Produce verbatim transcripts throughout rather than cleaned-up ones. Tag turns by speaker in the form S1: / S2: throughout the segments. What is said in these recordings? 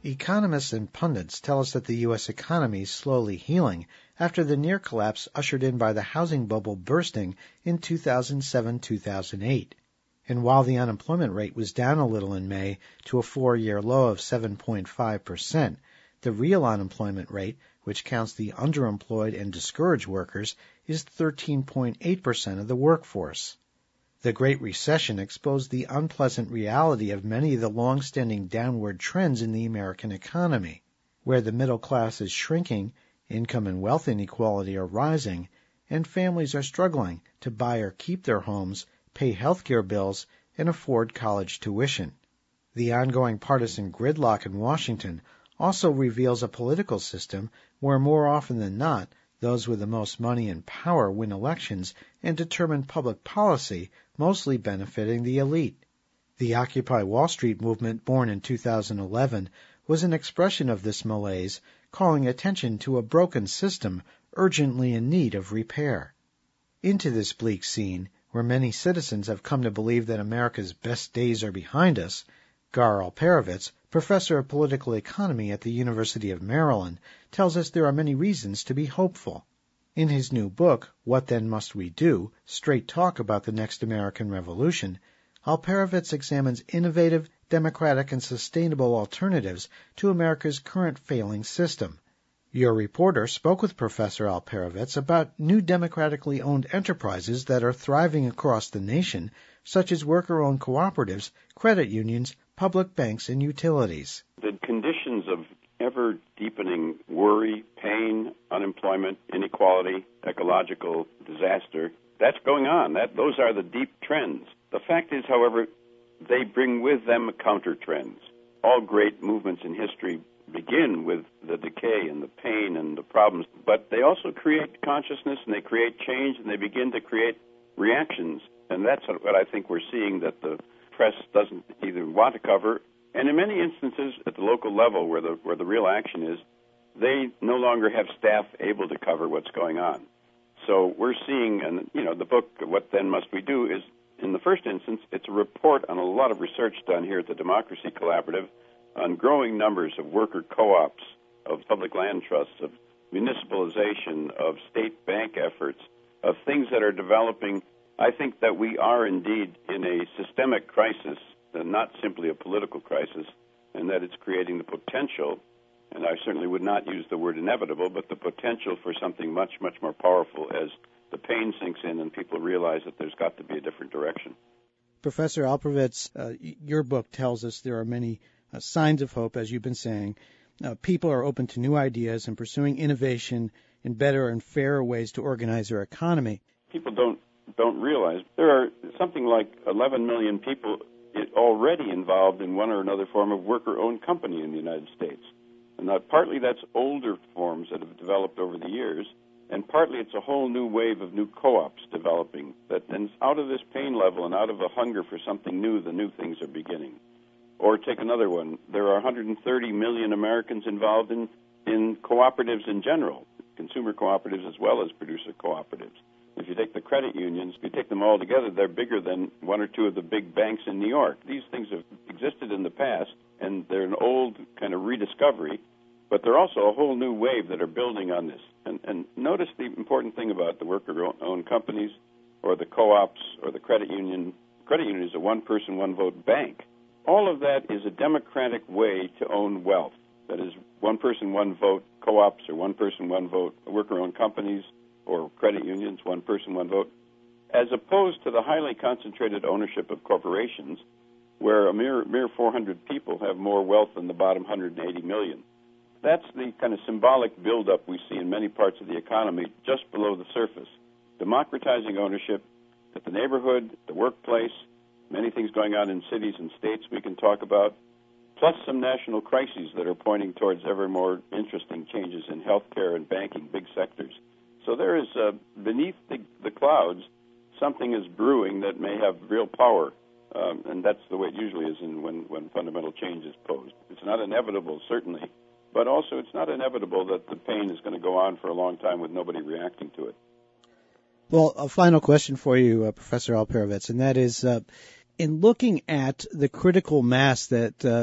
S1: Economists and pundits tell us that the U S economy is slowly healing after the near collapse ushered in by the housing bubble bursting in two thousand seven to two thousand eight. And while the unemployment rate was down a little in May to a four-year low of seven point five percent, the real unemployment rate, which counts the underemployed and discouraged workers, is thirteen point eight percent of the workforce. The Great Recession exposed the unpleasant reality of many of the long-standing downward trends in the American economy, where the middle class is shrinking, income and wealth inequality are rising, and families are struggling to buy or keep their homes, pay health care bills, and afford college tuition. The ongoing partisan gridlock in Washington also reveals a political system where more often than not, those with the most money and power win elections and determine public policy, mostly benefiting the elite. The Occupy Wall Street movement, born in two thousand eleven, was an expression of this malaise, calling attention to a broken system urgently in need of repair. Into this bleak scene, where many citizens have come to believe that America's best days are behind us, Gar Alperovitz, professor of political economy at the University of Maryland, tells us there are many reasons to be hopeful. In his new book, What Then Must We Do? Straight Talk About the Next American Revolution, Alperovitz examines innovative, democratic, and sustainable alternatives to America's current failing system. Your reporter spoke with Professor Alperovitz about new democratically owned enterprises that are thriving across the nation, such as worker-owned cooperatives, credit unions, public banks, and utilities.
S2: The conditions of ever-deepening worry, pain, unemployment, inequality, ecological disaster, that's going on. That, those are the deep trends. The fact is, however, they bring with them counter trends. All great movements in history begin with the decay and the pain and the problems, but they also create consciousness and they create change and they begin to create reactions. And that's what I think we're seeing, that the press doesn't either want to cover, and in many instances at the local level where the where the real action is, they no longer have staff able to cover what's going on. So we're seeing, and you know, the book, What Then Must We Do, is, in the first instance, it's a report on a lot of research done here at the Democracy Collaborative on growing numbers of worker co-ops, of public land trusts, of municipalization, of state bank efforts, of things that are developing. I think that we are indeed in a systemic crisis, and not simply a political crisis, and that it's creating the potential, and I certainly would not use the word inevitable, but the potential for something much, much more powerful as the pain sinks in and people realize that there's got to be a different direction.
S1: Professor Alperovitz, uh, your book tells us there are many uh, signs of hope, as you've been saying. Uh, people are open to new ideas and pursuing innovation in better and fairer ways to organize their economy.
S2: People don't don't realize there are something like eleven million people already involved in one or another form of worker-owned company in the United States. And that partly that's older forms that have developed over the years, and partly it's a whole new wave of new co-ops developing. That and out of this pain level and out of a hunger for something new, the new things are beginning. Or take another one. There are one hundred thirty million Americans involved in, in cooperatives in general, consumer cooperatives as well as producer cooperatives. If you take the credit unions, if you take them all together, they're bigger than one or two of the big banks in New York. These things have existed in the past, and they're an old kind of rediscovery, but they're also a whole new wave that are building on this. And, and notice the important thing about the worker-owned companies or the co-ops or the credit union. Credit union is a one-person, one-vote bank. All of that is a democratic way to own wealth. That is, one-person, one-vote co-ops or one-person, one-vote worker-owned companies or credit unions, one person, one vote, as opposed to the highly concentrated ownership of corporations, where a mere, mere four hundred people have more wealth than the bottom one hundred eighty million. That's the kind of symbolic buildup we see in many parts of the economy just below the surface. Democratizing ownership at the neighborhood, the workplace, many things going on in cities and states we can talk about, plus some national crises that are pointing towards ever more interesting changes in healthcare and banking, big sectors. So there is, uh, beneath the, the clouds, something is brewing that may have real power, um, and that's the way it usually is in when, when fundamental change is posed. It's not inevitable, certainly, but also it's not inevitable that the pain is going to go on for a long time with nobody reacting to it.
S1: Well, a final question for you, uh, Professor Alperovitz, and that is, uh, in looking at the critical mass that uh,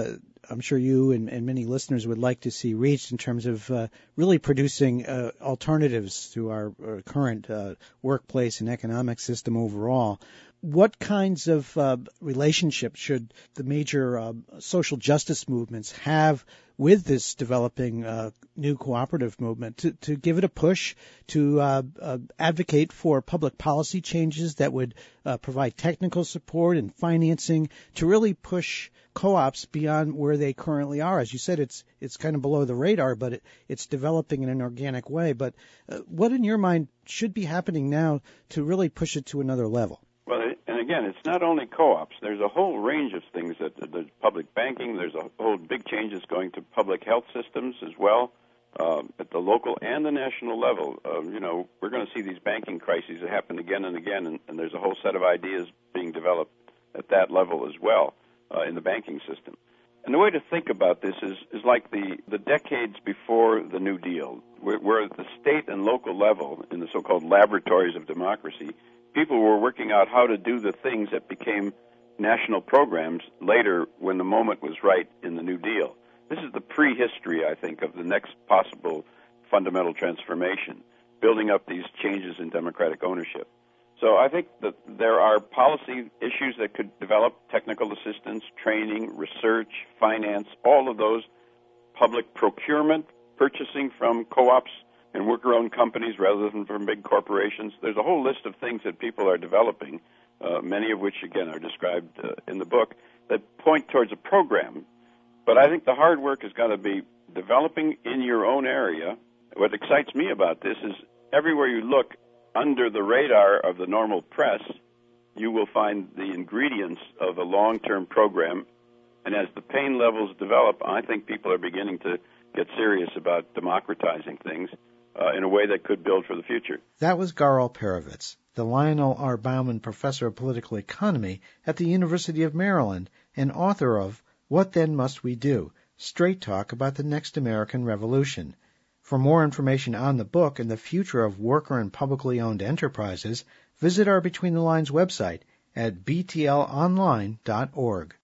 S1: I'm sure you and, and many listeners would like to see reached in terms of uh, really producing uh, alternatives to our, our current uh, workplace and economic system overall. What kinds of uh, relationships should the major uh, social justice movements have with this developing uh, new cooperative movement to, to give it a push, to uh, uh, advocate for public policy changes that would uh, provide technical support and financing to really push co-ops beyond where they currently are? As you said, it's it's kind of below the radar, but it, it's developing in an organic way. But uh, what in your mind should be happening now to really push it to another level?
S2: Well, and again, it's not only co-ops. There's a whole range of things. That there's public banking. There's a whole big changes going to public health systems as well, uh, at the local and the national level. Uh, you know, we're going to see these banking crises that happen again and again, and, and there's a whole set of ideas being developed at that level as well uh, in the banking system. And the way to think about this is, is like the, the decades before the New Deal, where, where at the state and local level, in the so-called laboratories of democracy, people were working out how to do the things that became national programs later when the moment was right in the New Deal. This is the prehistory, I think, of the next possible fundamental transformation, building up these changes in democratic ownership. So I think that there are policy issues that could develop, technical assistance, training, research, finance, all of those, public procurement, purchasing from co-ops and worker-owned companies rather than from big corporations. There's a whole list of things that people are developing, uh, many of which, again, are described uh, in the book, that point towards a program. But I think the hard work has got to be developing in your own area. What excites me about this is everywhere you look under the radar of the normal press, you will find the ingredients of a long-term program. And as the pain levels develop, I think people are beginning to get serious about democratizing things Uh, in a way that could build for the future.
S1: That was Garo Perovitz, the Lionel R. Bauman Professor of Political Economy at the University of Maryland and author of What Then Must We Do? Straight Talk About the Next American Revolution. For more information on the book and the future of worker and publicly owned enterprises, visit our Between the Lines website at b t l online dot org.